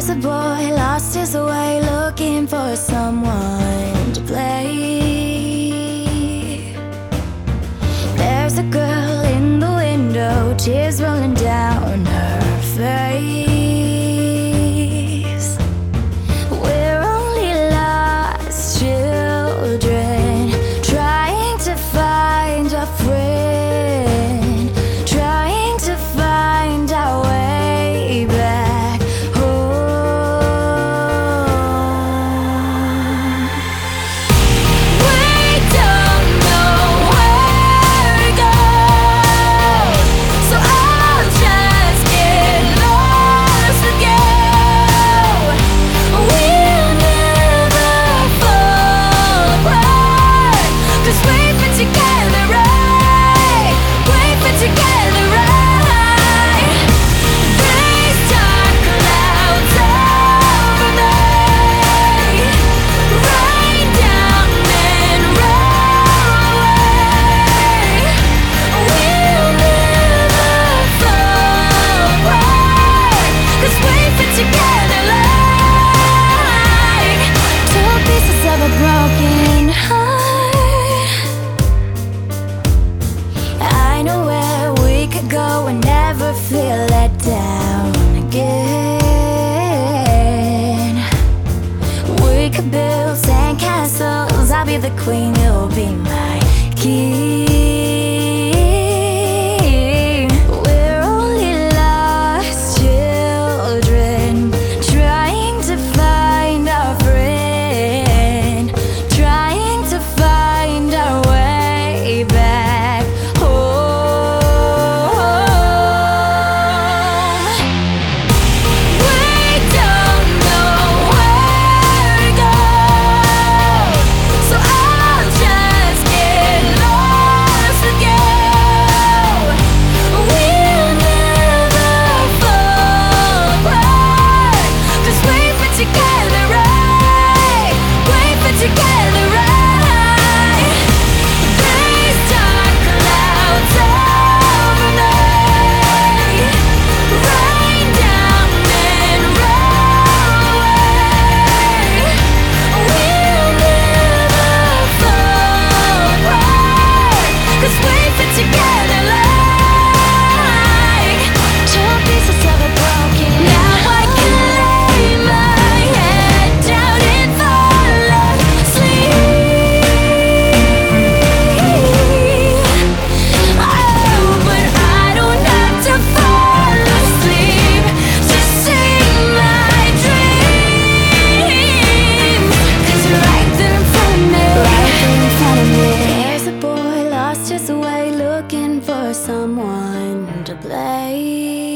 There's a boy lost his way, looking for someone to play. There's a girl in the window, tears rolling down her face. We're only lost children, trying to find a friend, trying to find our way back home. We don't know where to go, so I'll just get lost with you. We'll never fall apart, 'cause we've been together right, we've been together right. These dark clouds over me, rain down and roll away. We'll never fall apart, 'cause we've been together like two pieces of a broken heart. I know where we could go and never feel let down again. We could build sandcastles, I'll be the queen, you'll be my king. We're only lost children, trying to find our friend, trying to find our way back home. We don't know where to go, so I'll just get lost with you. We'll never fall apart, 'cause we've been together right, we've been together right. These dark clouds over me, rain down and roll away. We'll never fall apart, 'cause we've been together like two pieces of a broken heart. Now I can lay my head down and fall asleep. Oh, but I don't have to fall asleep to see my dreams, 'cause you're right there in front of me, right there in front of me. There's a boy lost his way, looking for someone to play.